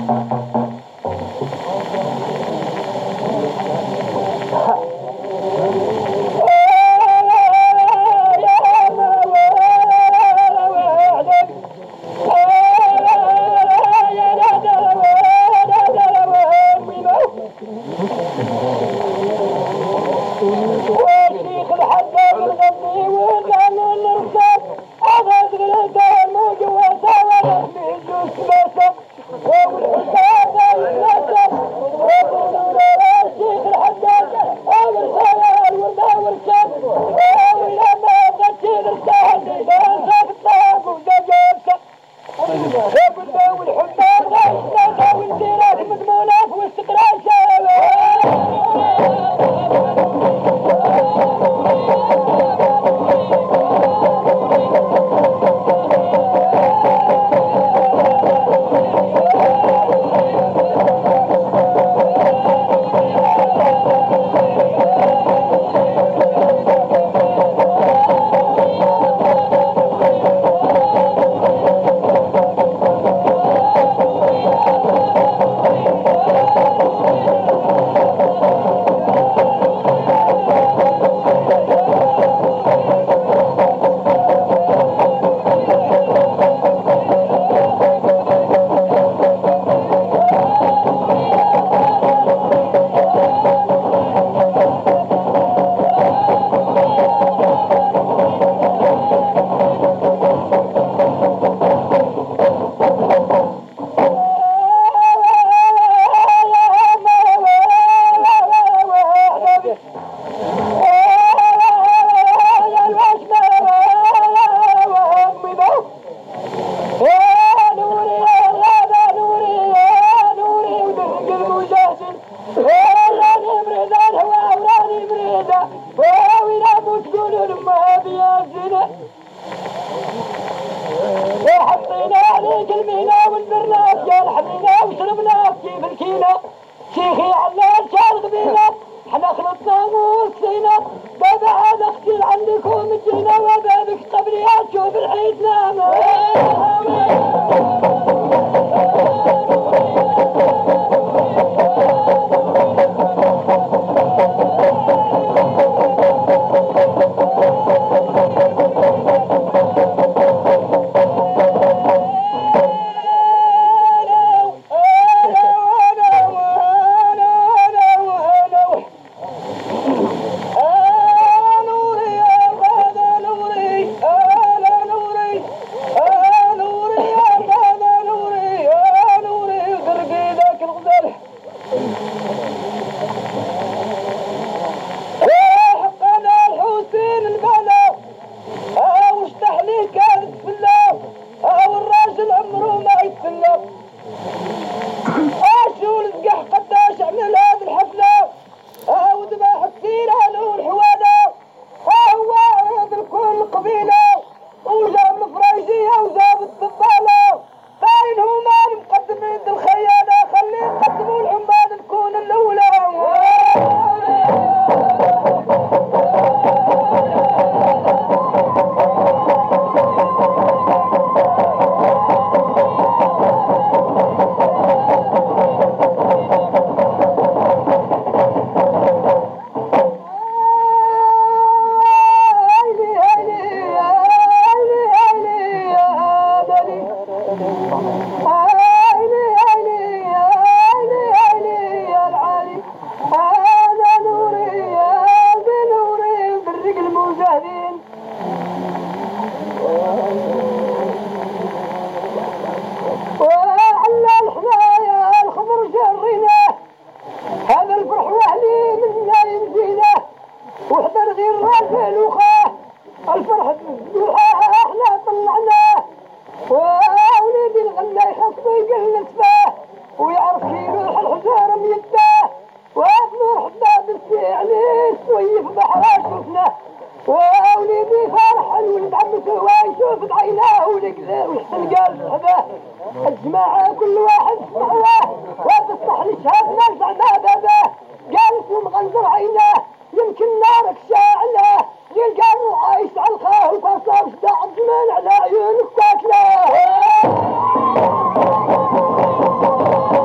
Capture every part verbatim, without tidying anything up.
على عيونك تاكله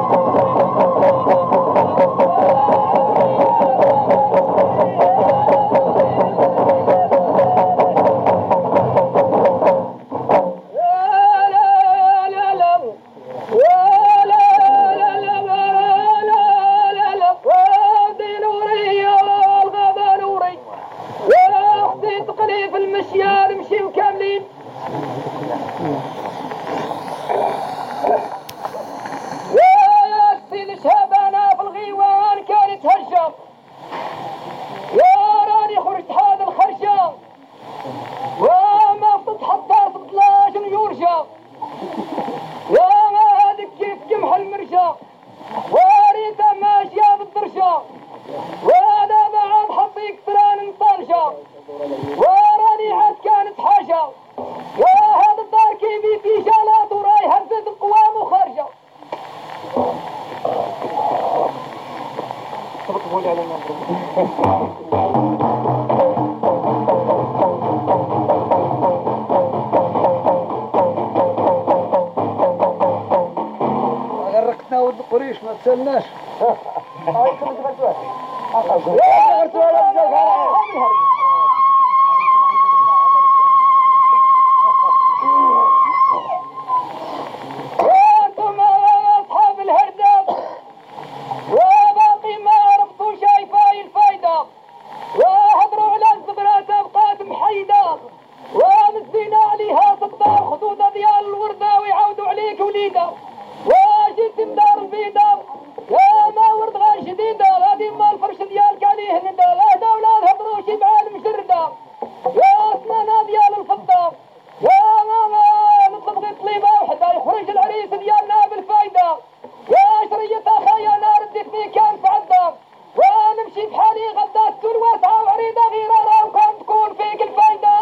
المرشا يا ما هذيك كيف كمح المرشا وريته ماشيه بالدرشا وهذا بعد حطيك تران مطرشة وراني عاد كانت حاشا يا هذا الدار كيفي في شالات وراي هزت القوام وخارجة غرقتنا ولد قريش ما تسلناش وانتم يا اصحاب الهردة وباقي ما عرفتوا شايفاي الفايدة وهضروا على الزبرات بقات محيدة ومسدينا عليها صدار خدودة ديال الوردة ويعاودوا عليك وليدة وجيت مدار البيضة يا ما ورد غير شديدة غادي ما الفرش ديالك عليه ندى لا دولة هضروا شي بعال مشردة يا اسنانها ديال الفضة يا ماما نطلب طليبة وحدة يخرج العريس ديالنا بالفايدة يا شرية اخايا نار اديتني كان فعدة ونمشي بحالي غدا تكون واسعة وعريضة غيرارة وكان تكون فيك الفايدة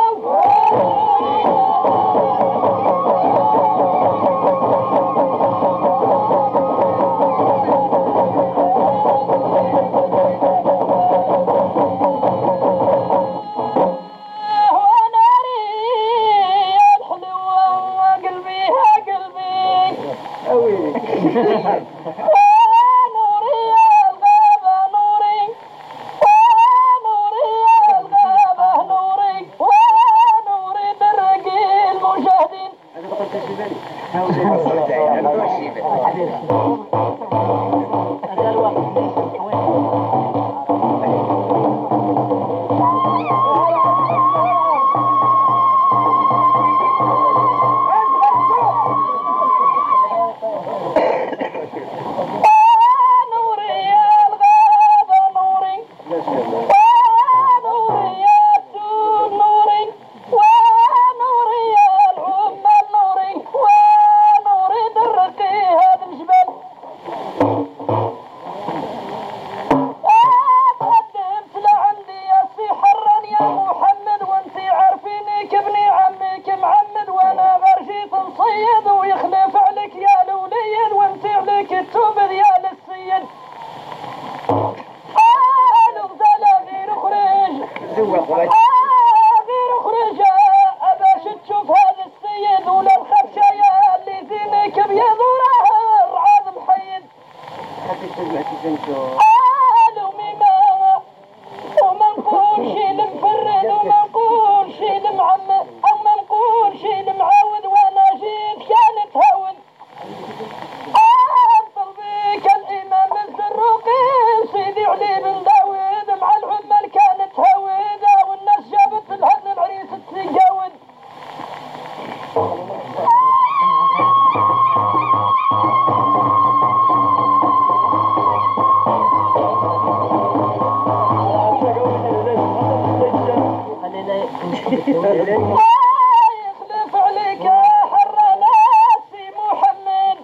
يخلف عليك يا حر ناسي محمد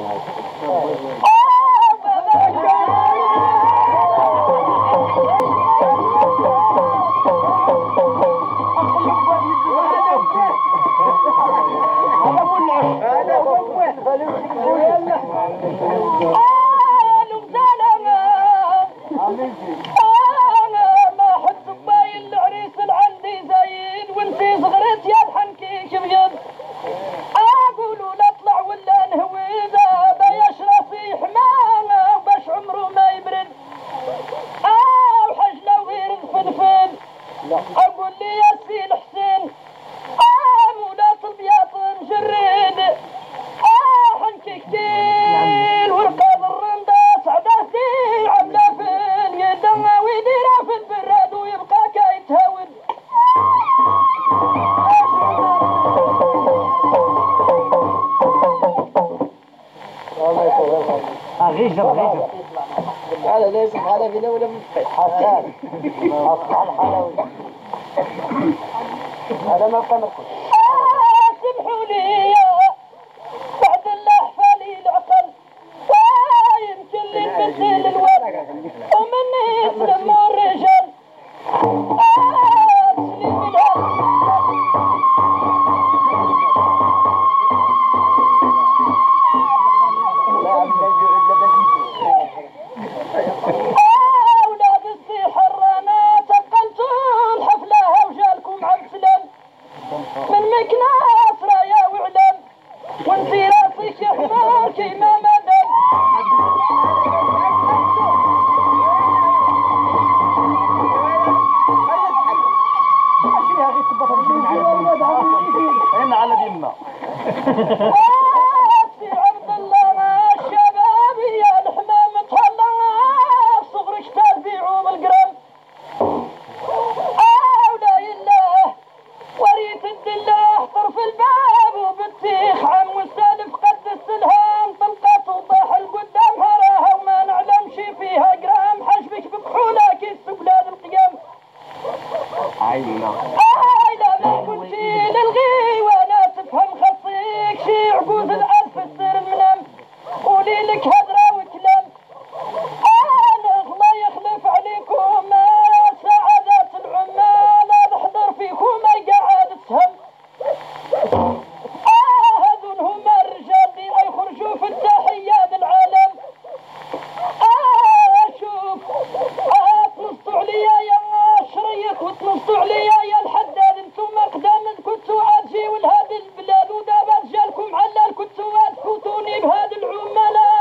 أقول لي يا سي الحسين آمولات البياض مجرد آه حنكي كتير ورقاد الرندة سعداتي عملة في اليد ويديرها في البراد ويبقى كيتهاود غيجر غيجر هذا ليس حالة في دولة حسان أصبح الحلوي هذا ما كان سمحوا لي سي عبد الله الشباب يا الحمام تهلا صغرك تبيعوا بالقرام أولى الله وريت الدله طرف الباب وبالتيخ عم والسالف قد السلهام طلقت وطاح القدام هراها وما نعلم شي فيها قرام حشبك بكحولة كيس بلاد القيام عينا آيلا ما كنتي للغي وانا تفهم خصيك شي عجوز الألف السير المنام قولي لك هدرة وكلام أنا الله يخلف عليكم سعادات العمال نحضر فيكم أي قاعد تهم آه هذول هما الرجال اللي يخرجوا في التحيات العالم آه شوف آه تنصتوا عليا يا شريك وتنصتوا عليا يا الحداد انتم اقدام كنتوا عاجيوا لهذه البلاد ودابا رجالكم علال كنتوا تفوتوني بهذه العملاء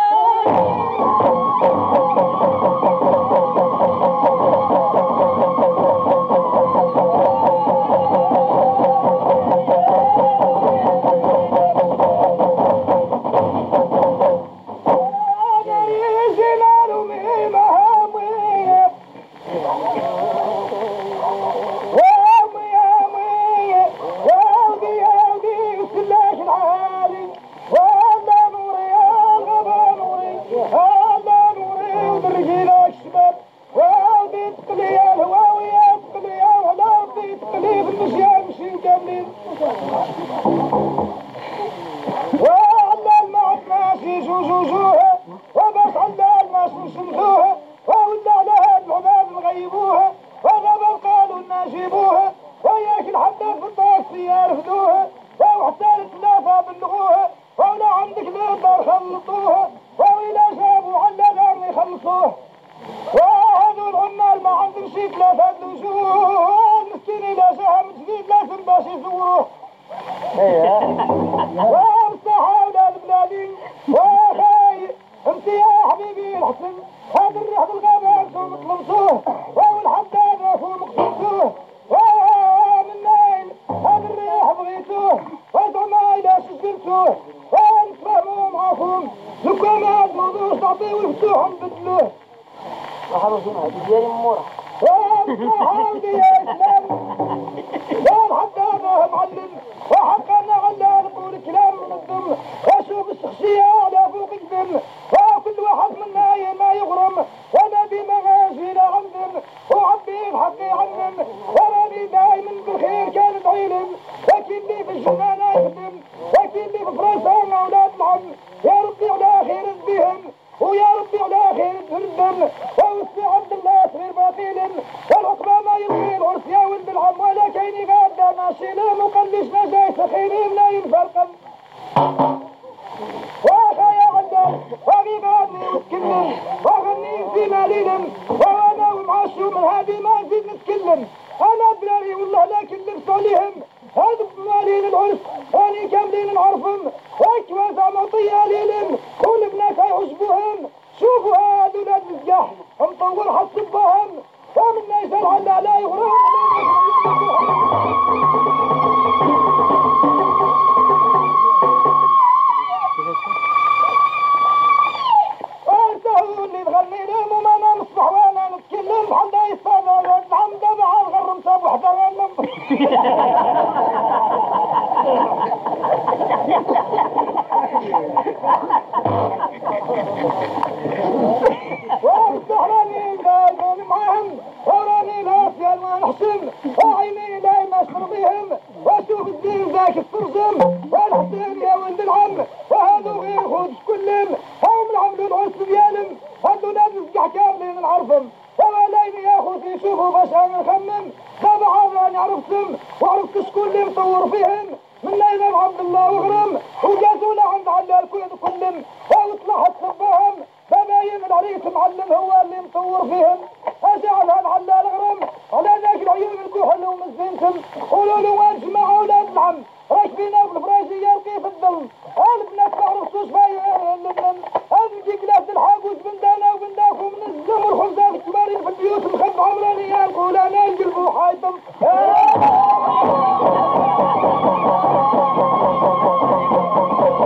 حياتم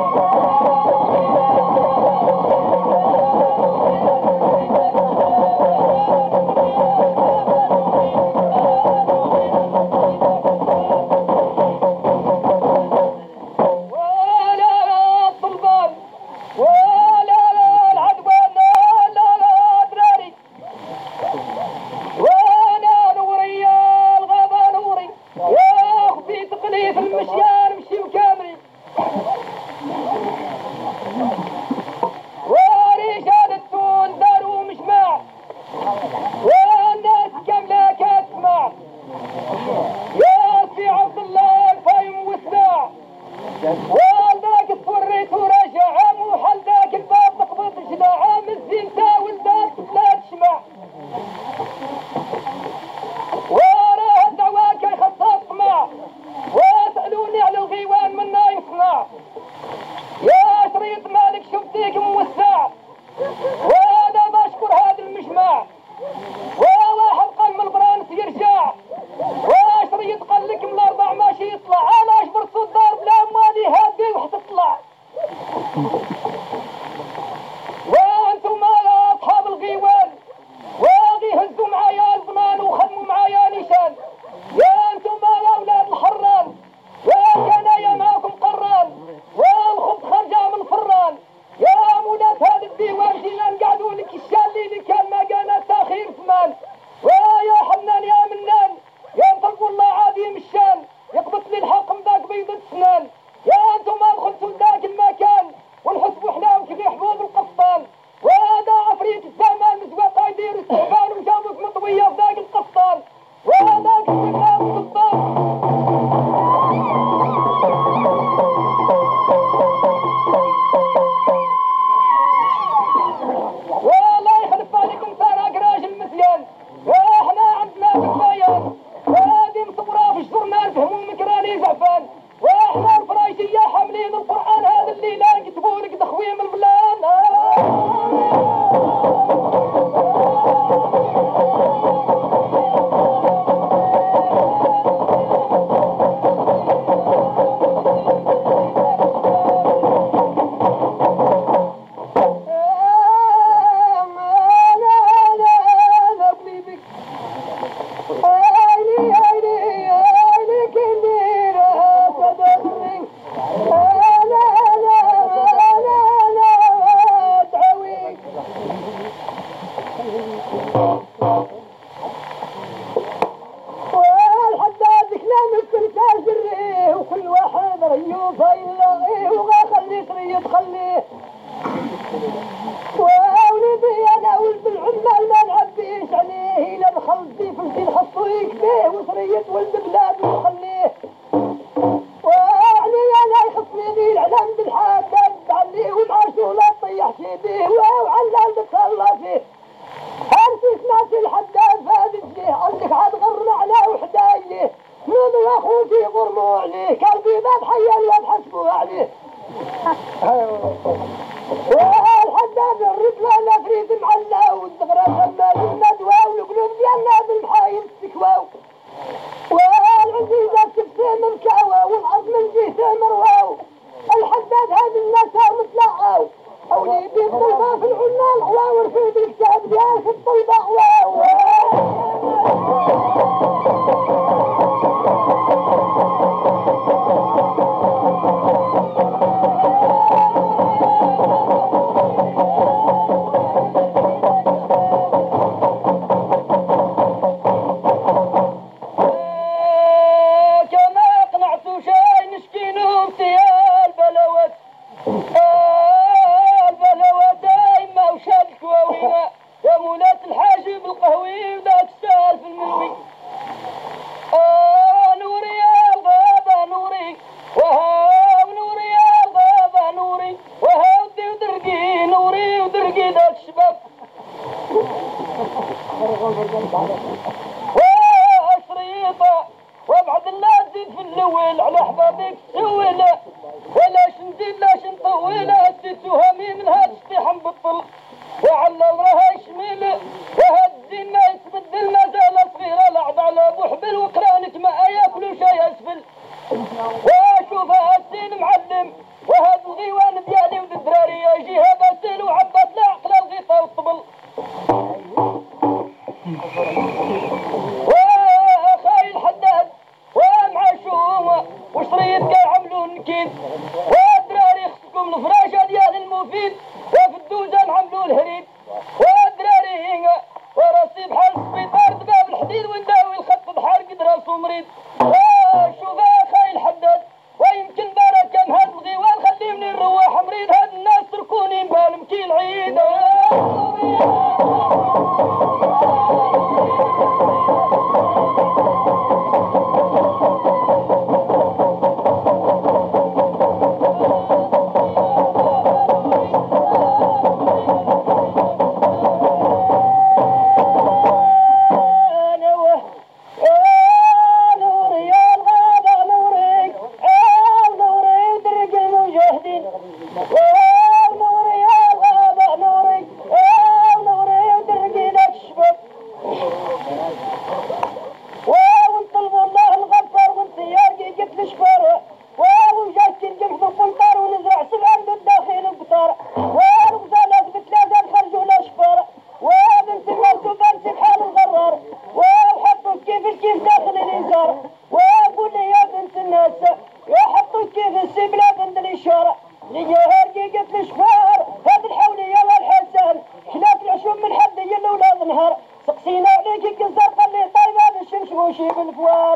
يديك موسع. وانا بشكر هذا المجمع وواحد قلم البرانس يرجع واشريط قال لك من الاربع ماشي يطلع انا اجبر صدار بلا مالي هادي وحتطلع. وانتم يا اصحاب الغيوان واغي هزوا معايا البنان وخدموا معايا نيشان. يا انتم يا اولاد الحران يا كنايا معاكم قران والخبز خرجه من الفران. يا مولات هذا الديوان جينا نقعدوا لك الشالي اللي كان ما كان تاخير ثمان. ويا حنان يا منان يا نطلقوا الله عادي مشان يقبط لي الحق مذاك بيض السنان. يا انتم ما دخلتوا لذاك المكان ونحسبوا حلاوك في حبوب القفطان. وهذا عفريت الزمان مزواق يدير استهبال وجابك مطويه في ذاك القفطان. وهذاك السلام القفطان والله يخلف عليكم صار راجل مزيان. واحنا عندنا بالبيان وهذه مصوره في الجورنال فهموا مكراني زعفان. واحنا الفرايشيه حاملين القران هذا اللي لا كتبوا لك تخويم البلان. وشريطة وابعد الله تزيد في الاول على حبابك سويله ولاش نزيد لاش نطوله هديتوها من هاد الشطيحة مبطل وعلى وراها يشميله وهاد الدين ما يتبدل ما زال صغيرة لعض على ابو حبل وكرانك ما ياكلوا شي اسفل. واشوف الدين معلم وهاد الغيوان ديالي ود الدراري يجيها باسل وعبات لا عقل الغيطة والطبل. وخاي الحداد ومع شومة وشريط كيعملوا النكيد والدراري خصكم الفراشة ديال المفيد وفي الدوزة نعملوا الهريد والدراري هينga وراسي بحال السبيطار دباب الحديد ونداوي الخط بحال قد راسو مريض. وشوف خاي الحداد ويمكن بركة من هاد الغيوان خلي من الرواح مريض هاد الناس تركوني مبالم كي العيد. نوري لجهر جيجت الشفار هذا الحولية والحسن خلاف العشوم من حد يلا ولا نهار سقسينا عليك القزار قال لي طيب الشمس وشي بالفوار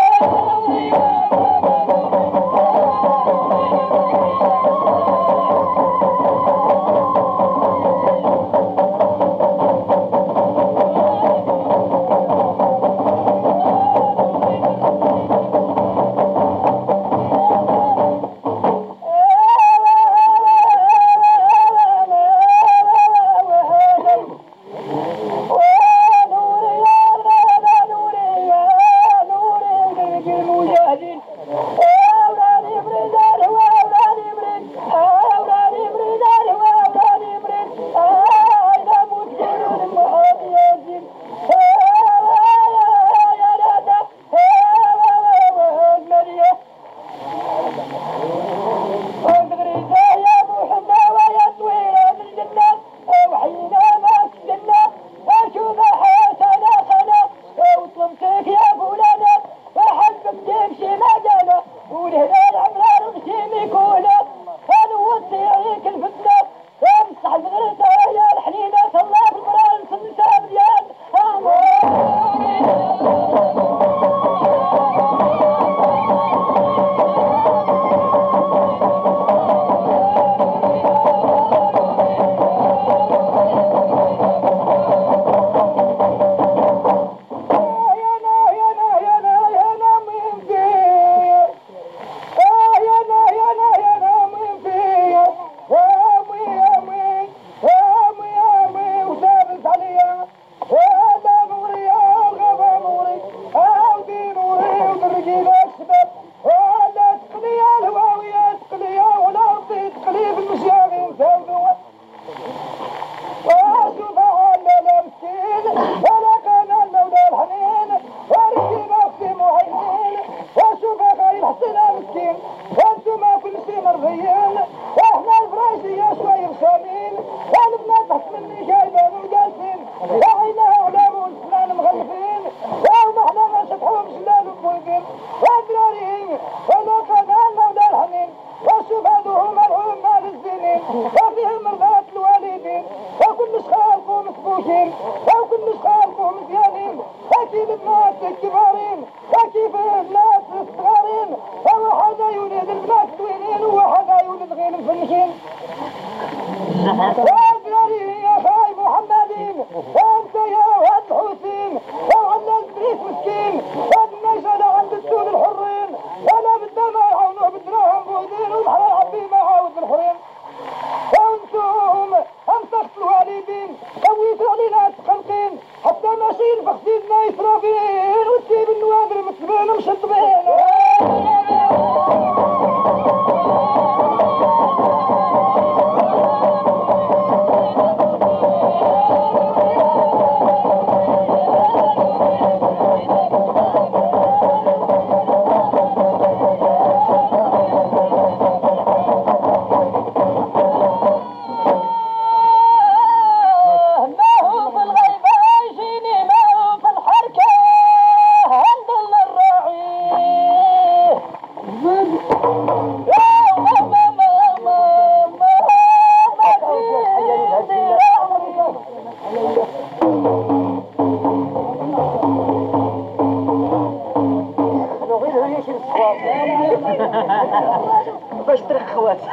باش ترخ خواتي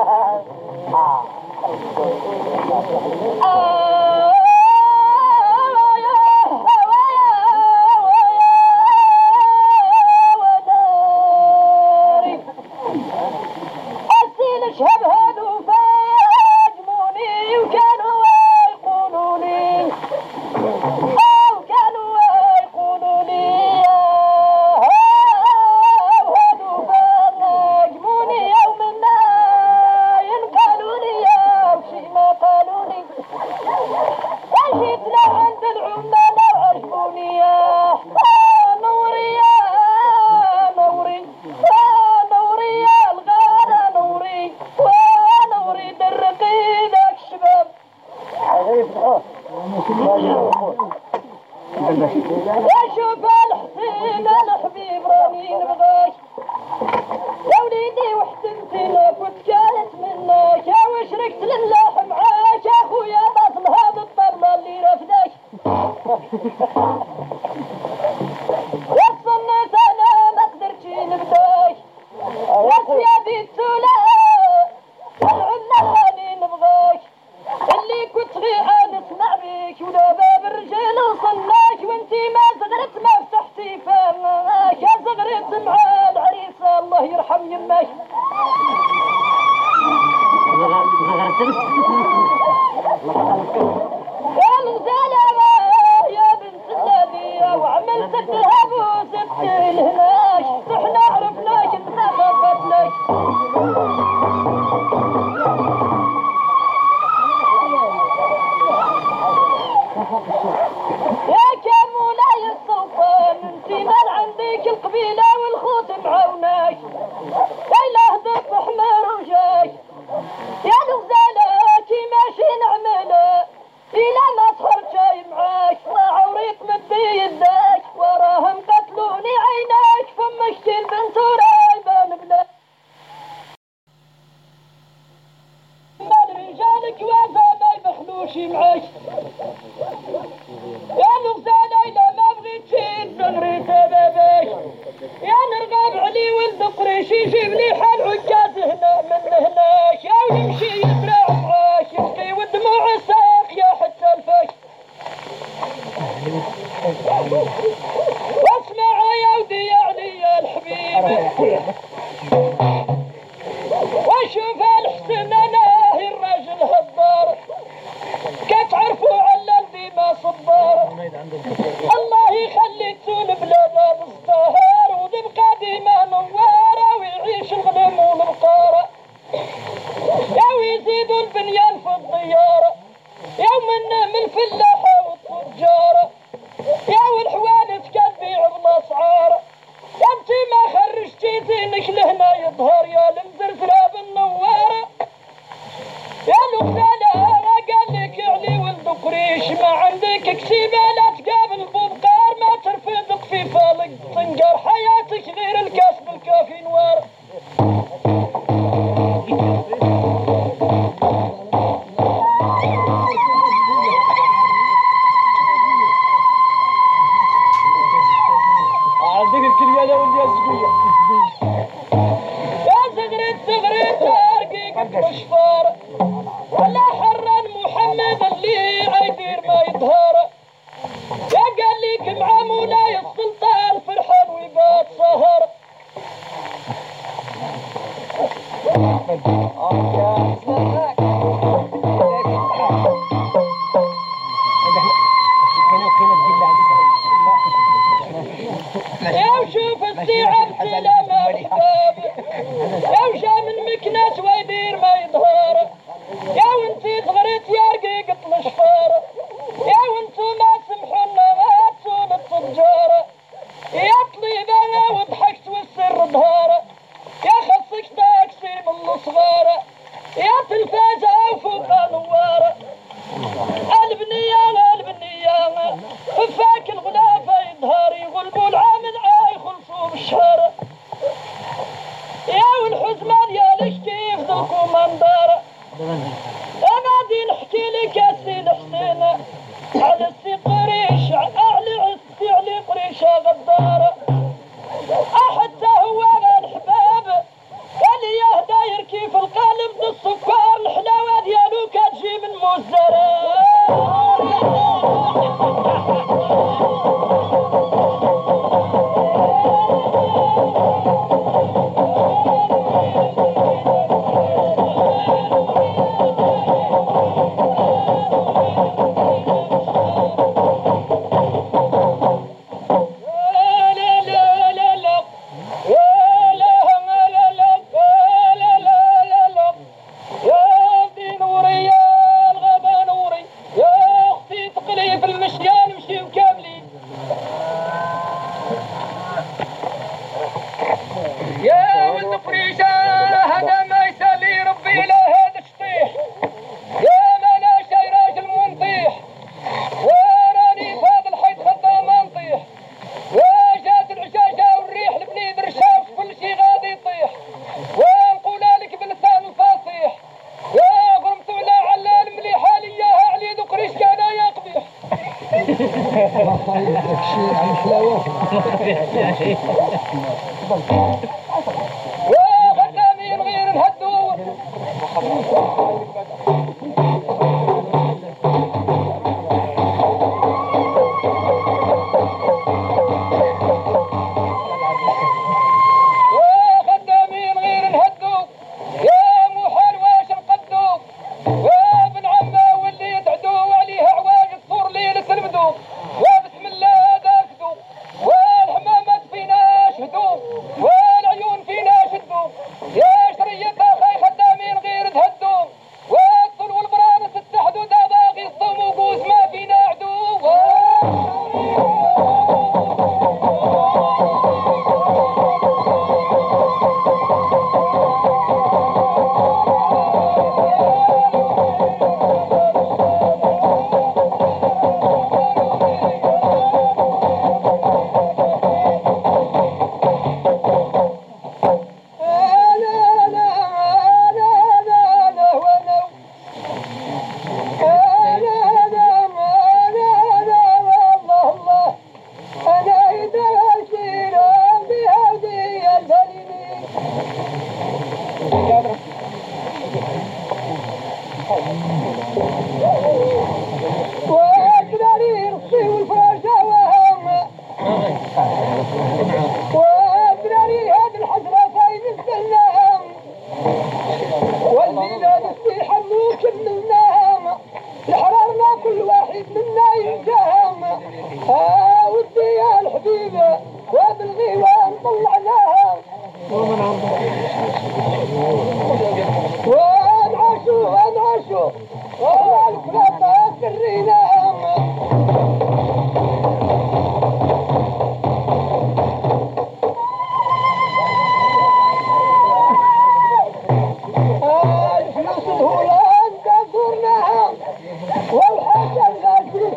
واشوف الحسين الحبيب راني نبغاك يا وليدي وحدتي لك وتكالت من يا بنت النبي وعملت الذهب وزدت الهناش احنا عرفناش انت ما فتناش يا كمولاي السلطان انتي مال عندك القبيلة والخوت معوناش ليله ضب حمر وجاش يا الغزالاتي ماشي نعمله إلا ما صهر جاي معاش ضاع وريق مدي يداك وراهم قتلوني عيناك فمشتي البنت ورايبان بلاك مال رجالك وافا ما يبخلوش معاش يا الغزالة إلا ما بغيتي تزغري سباباش يا نرغب علي ولد قريش يجيب لي حال عكاز هنا من هناش يا ويمشي يزرع معاش يبكي ودموع الساق يا حتى الفاش واسمع يا ودي يا علي الحبيب واشوف الحسن انا هي الراجل هالدار كتعرفوا على اللي ما صبار الله يخلي تزول بلاد الزهر وتبقى ديما نواره ويعيش الغنم والبقاره يا ويزيدوا البنيان في الديار يوم من الفلاحه والتجاره يا والحوانت كتبيع بالاسعار انت ما خرجتي زينك لهنا يظهر يا المزرزره بالنواره يا الغزاله قال لك علي ولد قريش ما عندك كسيبه لا تقابل بذكار ما ترفضك في فالك تنقر حياتك غير الكسب الكافي نوار عندك الكلية واللي الزقية يا زغرت زغرت رقيقك مشفار ولا حران محمد اللي عيدير ما يظهر يا قال ليك مع مولاي السلطان فرحان ويبات سهر يا وشوف السيعة بسلامة الحباب يا وجا من مكناس ويدير ما يظهر يا وانتي صغرت يا رقيقة مشفار يا وانتو ما سمحونا ما تسول التجارة يا طليبة وضحكت والسر ظهار يا خصك تاكسي من الصغارة يا تلفازة وفوق نوارة البنية البنية ففاك الغلافة يظهر يغلبوا العامل عاي خلصوا بالشهر يا والحزمان يا ليش كيف ذو الكوماندار انا دي نحكي لك يا سي الحسين على السي قريش على السي علي قريش غدار حتى هو الحباب قال يا داير كيف القالب ضد السكر الحلاوه ديالو كتجي من مزرعه يا ولد قريشة هذا ما يسالي ربي لا هذا تطيح يا مالا شي راجل منطيح وراني في هذا الحيط خدام نطيح وجات العشاشة والريح لبني برشاش كل شي غادي يطيح ونقولها لك بلسان الفصيح يا قرمت ولا علال مليحة لياها علي ذو قريش كان يقبيح وخدامين غير الهدو وخدامين غير الهدو يا محال واش نقدو فينا نسيح ممكن منها الحرارنا كل واحد منا ينجاهم. ها ودي يا الحبيبة وبالغيوان طلعناها ونعاشوا ونعاشوا والكلاب سريناهم. الفلوس الهولان زورناها والحاجة الغالية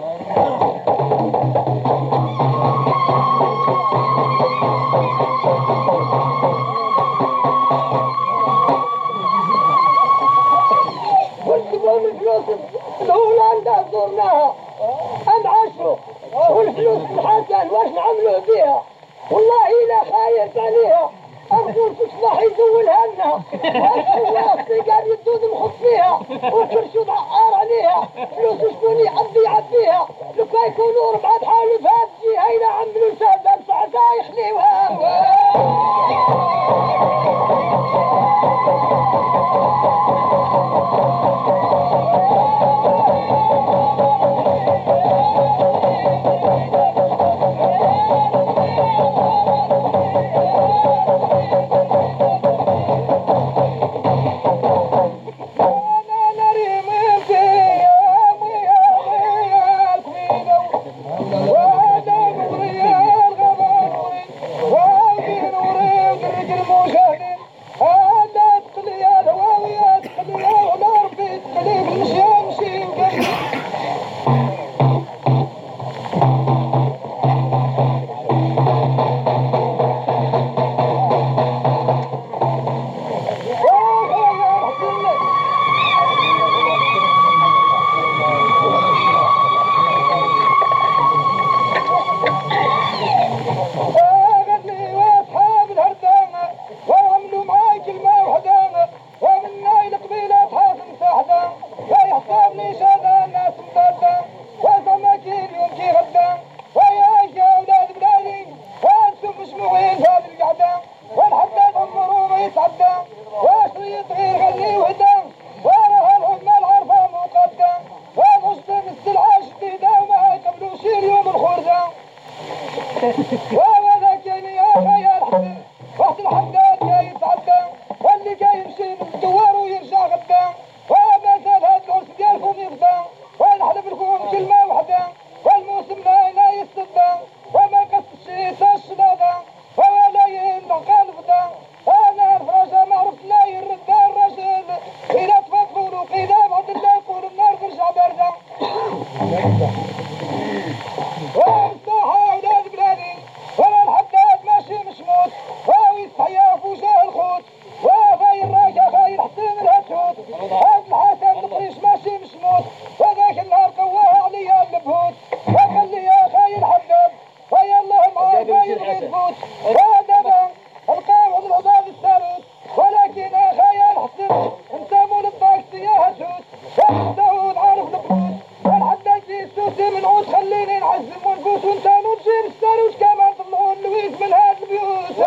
والسبوم الفلوس الهولان زورناها انعاشوا والفلوس الحسن واش نعملوا بيها والله لا خايف عليها أقول تصبح يدولها لنا والسواق قاعد يدود مخص فيها وكرشو عقار عليها فلوس شكون يعبي يعبيها لو كان يكونوا ربعة حاولوا في هاد الجهة هينا عملوا الفاسد ساعتها يخليوها. وهذا كان يا خيال حسن وقت الحداد جاي يتعدى واللي جاي يمشي من الدوار ويرجع غدا وما زال هاد العرس ديالكم يغدا ونحلف لكم كلمة وحدة والموسم لا لا يصدى وما قص الشيطان الشلاضة ولا يندع قلبدا انا الفراشة ما عرفت لا يرد الرجل إذا تفضلوا وقيدا بعد الله يقول النار ترجع باردة والصحة ولاد بلادي ولا الحداد ماشي مشموت ويستحيا فوجاه الخوت وغاير راجع خاير حسين الهتوت هاد الحسن القريش ماشي مشموت وذاك النهار قواها عليا البهوت وخليها خاير حداد ويا الله معاه خاير غيثبوت ودابا القاوم العضاب الساروت ولكن خاير حسين انت مولد باكسي يا هتوت والداود عارف البهوت والحداد جي السوسي من عود خليني نعزم ونفوت وانت نجيب الساروت كمان طلعون لويس من هاد البيوت.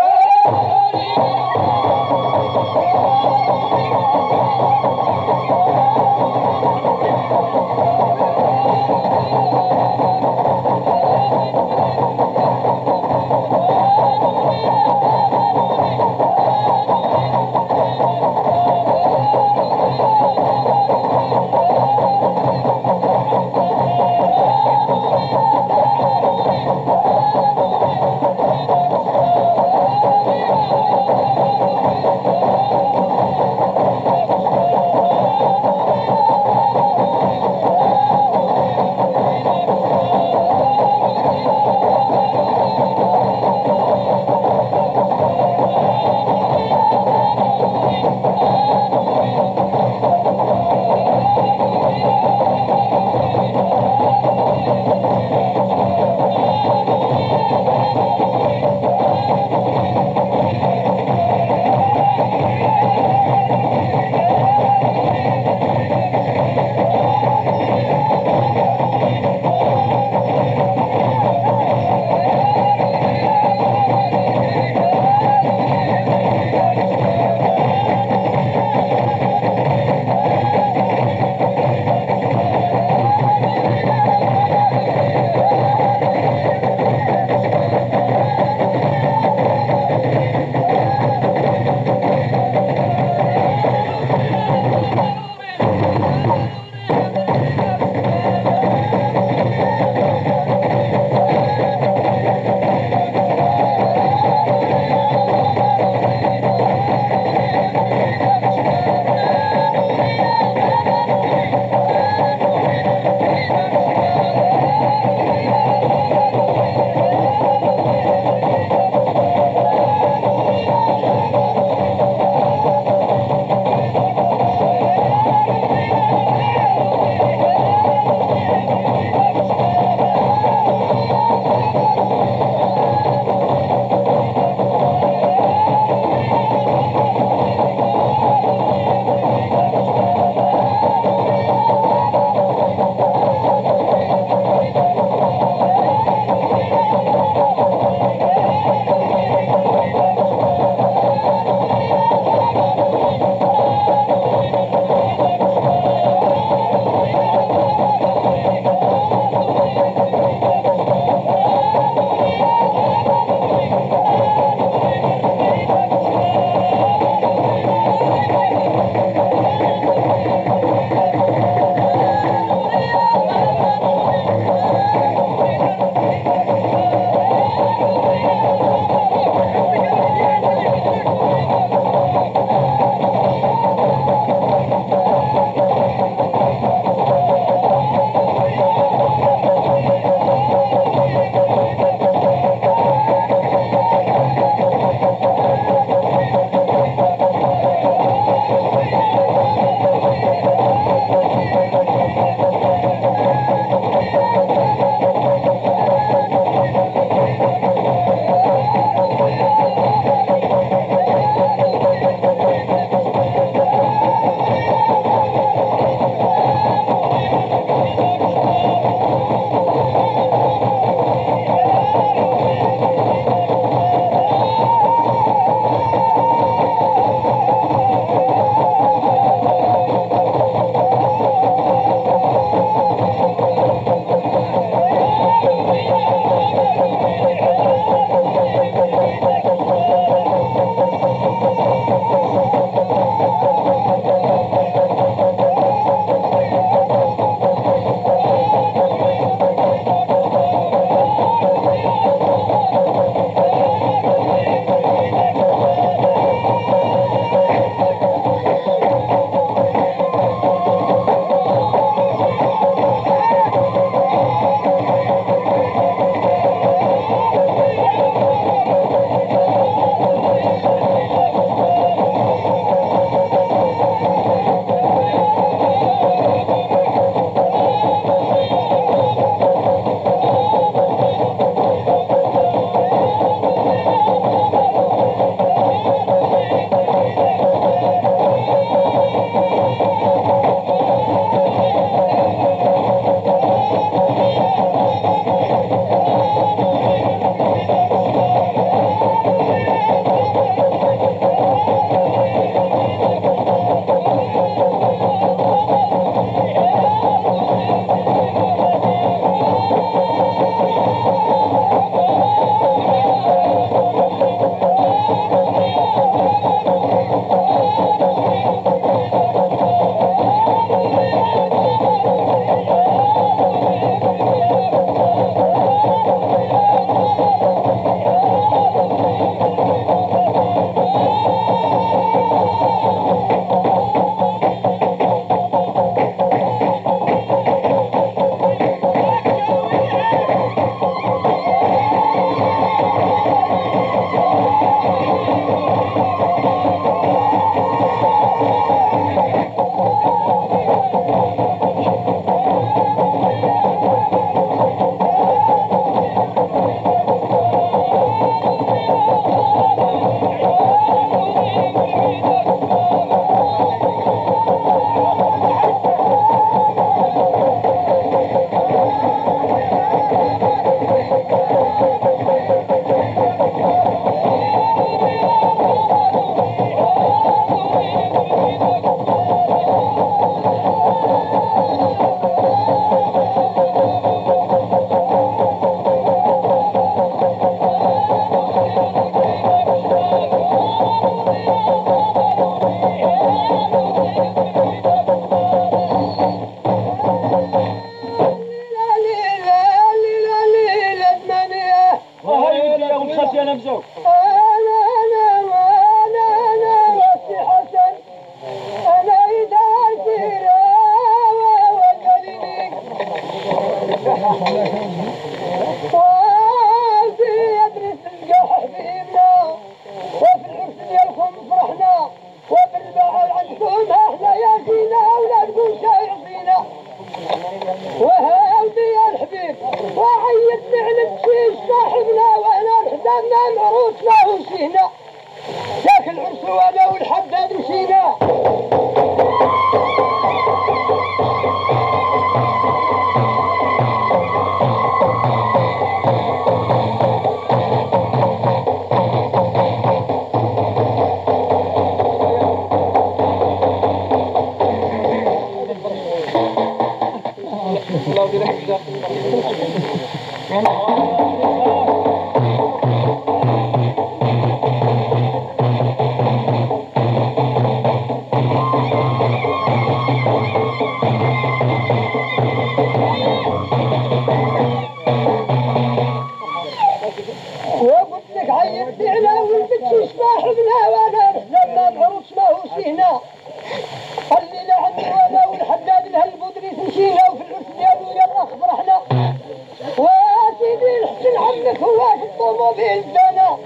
وقلت لك هيدعنا والبتش صاحبنا وانا لما معروفش ما هو سينا خلينا عندي وانا والحداد الهالبودري مشينا وفي العرس ديالو يلا فرحنا وسيدي الحسن عمك هو في الطوموبيل دانا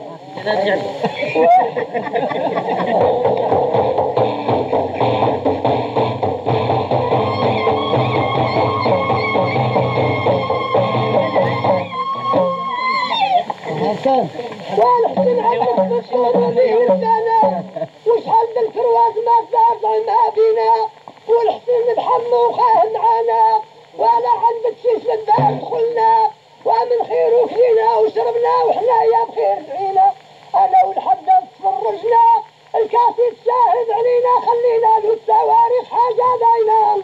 والحسن عمك في الطوموبيل دانا وشحال من الكرواز ما صار ما بينا والحسن بحمه وخاه معانا ولا عندك شي سدار دخلنا ومن خير وكلينا وشربنا وحنايا بخير دعينا انا والحداد تفرجنا الكاسي تشاهد علينا خلينا له الصواريخ حاجه داينا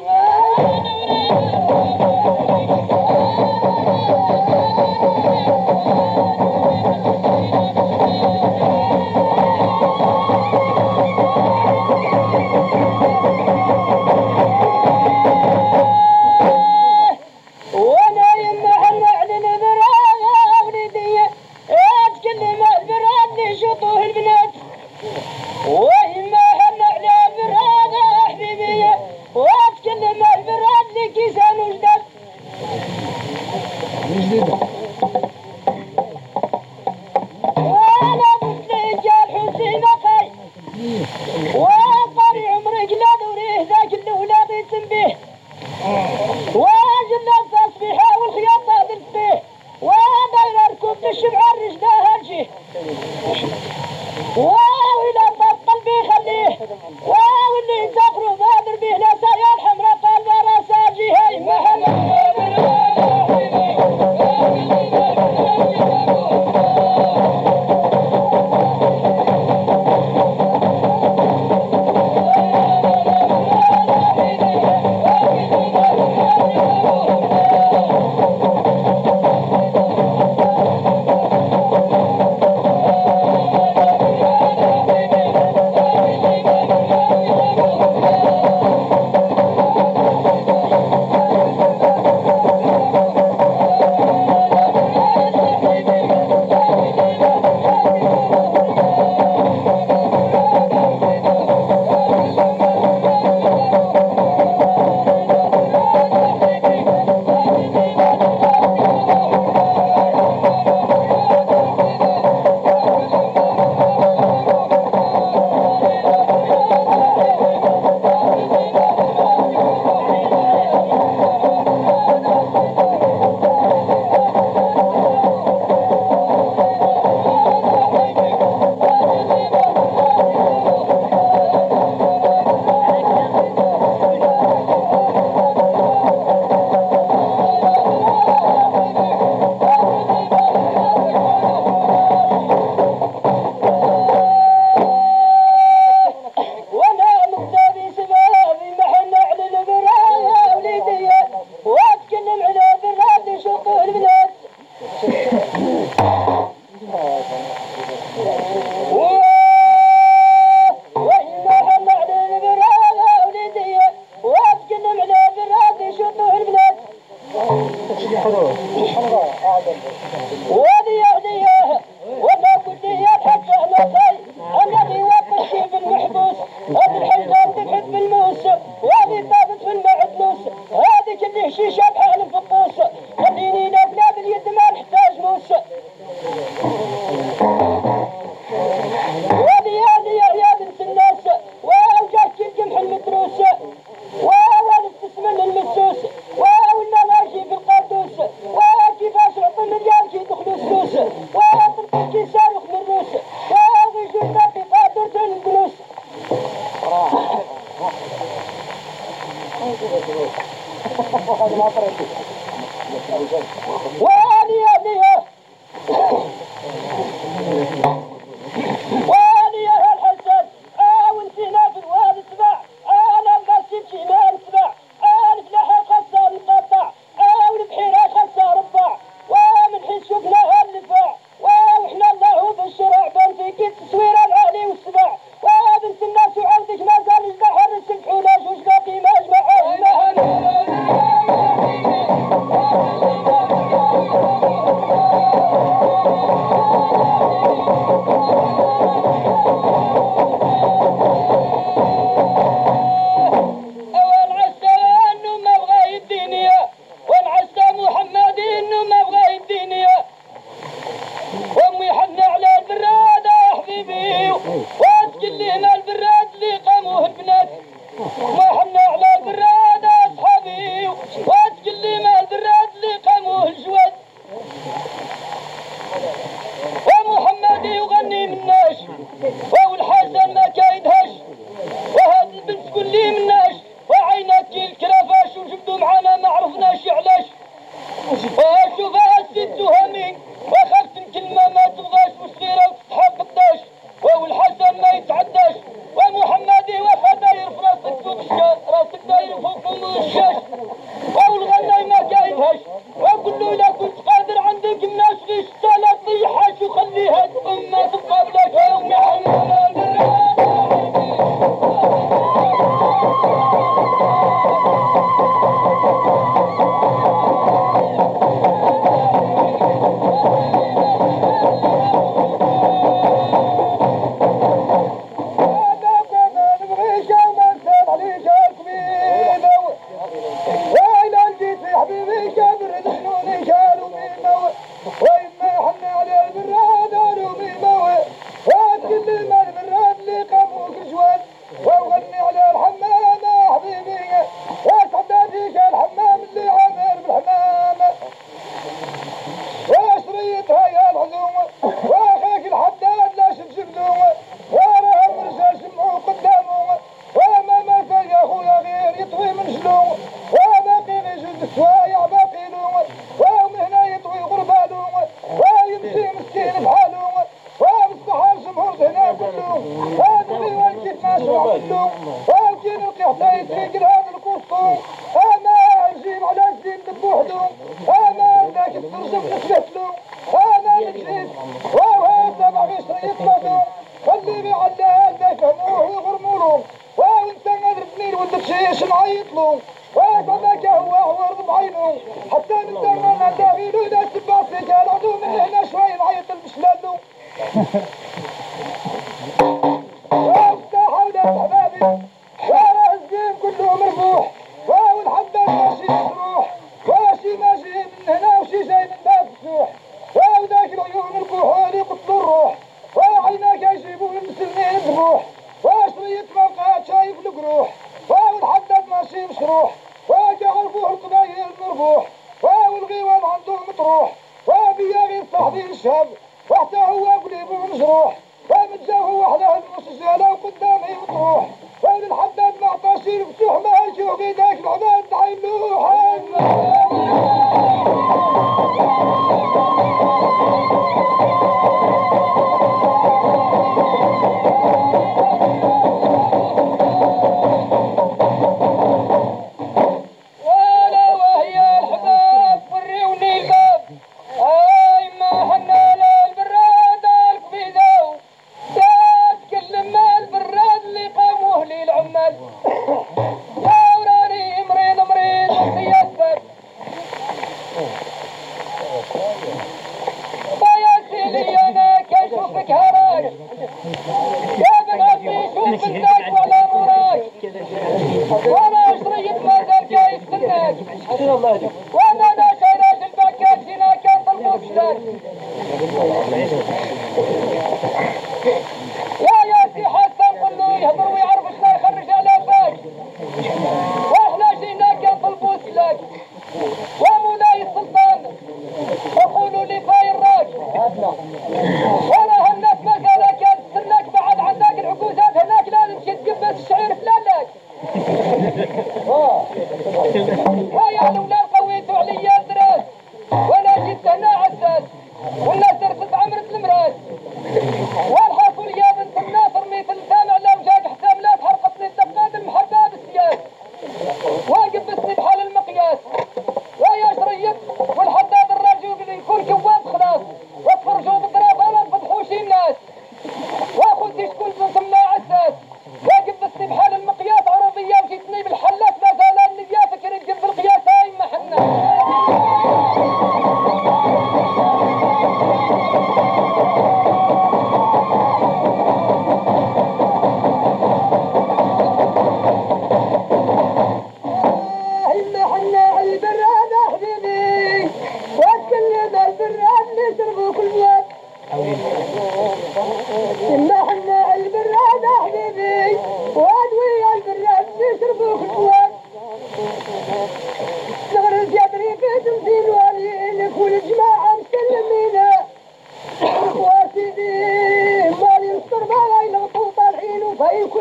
وادي يا وادي يا الحسن عاون فينا في الوادي السبع انا ما تمشي ما نسمع الفلاحه خاصه نقطع عرفناش علاش وشوفها الست همين وخفت الكلمة ما تبغاش وصغيرة وتتحب قداش والحسن ما يتعداش ومحمدي وفا داير في راسك فوق الشاش راسك داير فوق الشاش والغناي ما كاينهاش وقول له إلا كنت قادر عندك الناس غيش لا طيحاش وخليها تقوم ما تبقى بلاك يا أمي حمالة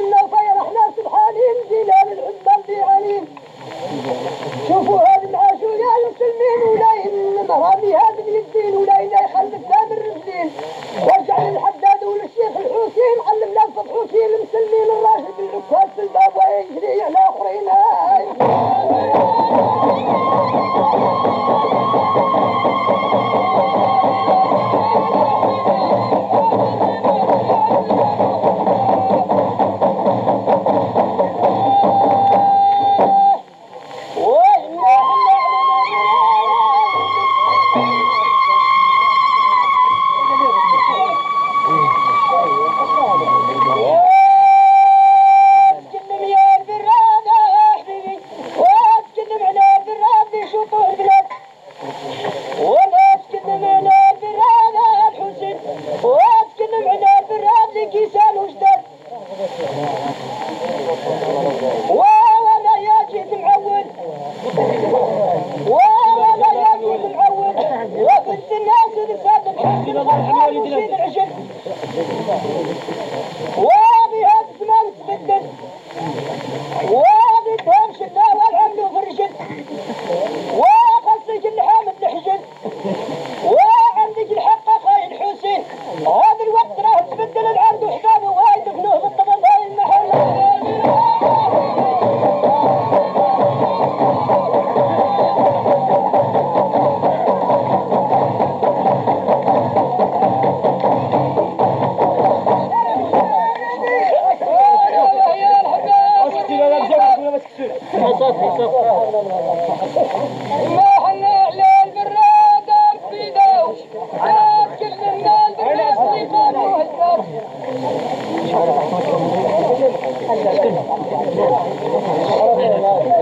شوفوا هذه العاشور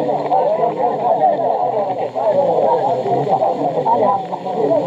عليها